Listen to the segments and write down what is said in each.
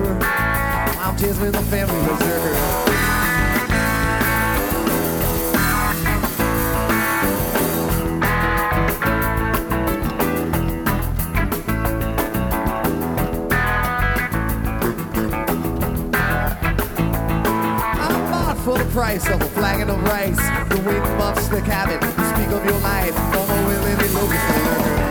I'm just with my family reserve. For the price of a flagon of rice, the wind muffs the cabin. You speak of your life, no more willing to look at the liquor.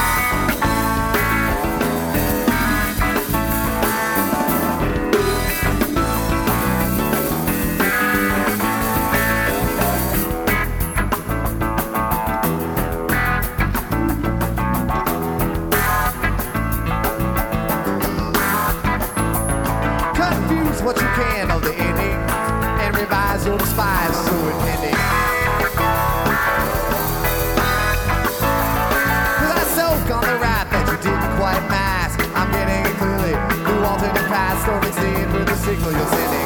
Confuse what you can of the ending, and revise your despise so impending. Cause I soak on the rap that you didn't quite mask. I'm getting it clearly through alternate paths, storming seeing with the signal you're sending.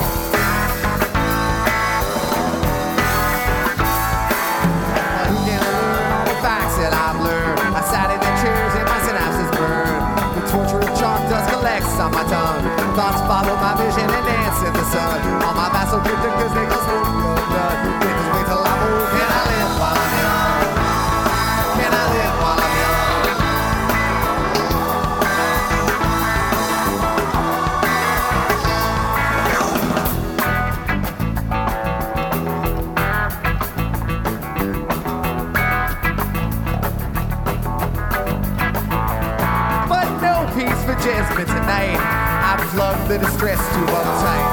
But who can learn all the facts that I've learned? I sat in the chairs and my synapses burn. The torture of chalk dust collects on my tongue. Thoughts follow my vision and dance in the sun. All my bats so cryptic cause they go smoke your blood. They just wait till I'm old. Can I live while I'm young? Can I live while I'm young? But no peace for Jasmine tonight. I plugged the distress too uptight.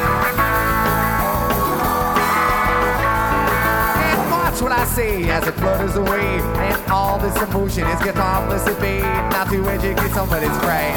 And watch what I say as it flutters away. And all this emotion is get harmless at bay. Not to educate somebody's brain.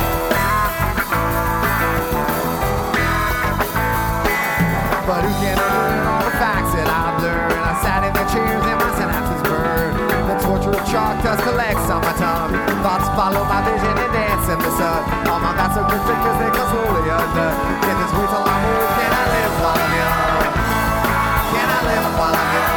But who can learn all the facts that I've learned? I sat in the chairs and my synapses burn. The torture of chalk dust collects on my tongue. Thoughts follow my vision and dance in the sun. All my bats are cryptic cause they come slowly undone. Can this wait till I'm old? Can I live while I'm young? Can I live while I'm young?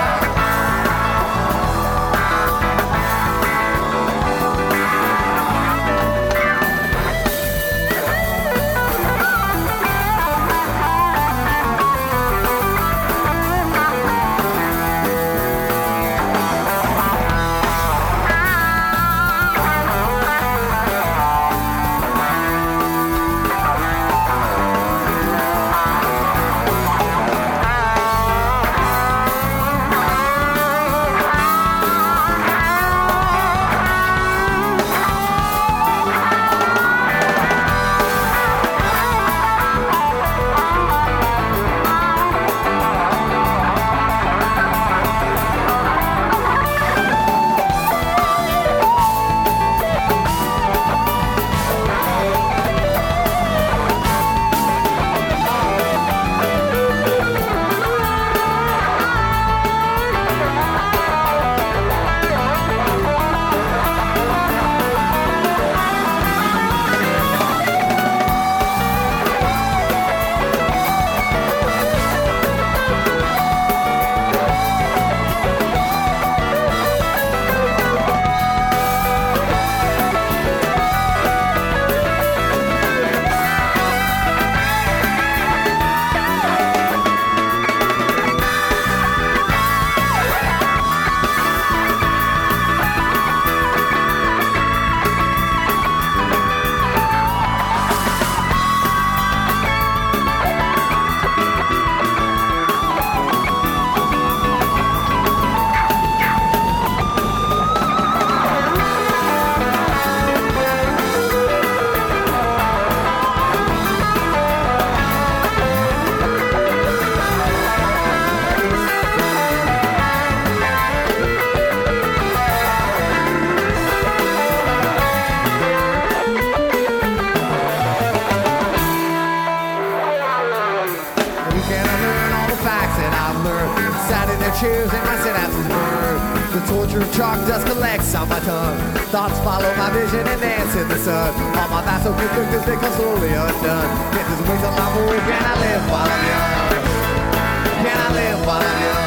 Cheers and my synapses burn. The torture of chalk dust collects on my tongue. Thoughts follow my vision and dance in the sun. All my thoughts so quick as they come slowly undone. Get this way till I'm old. Can I live while I'm young? Can I live while I'm young?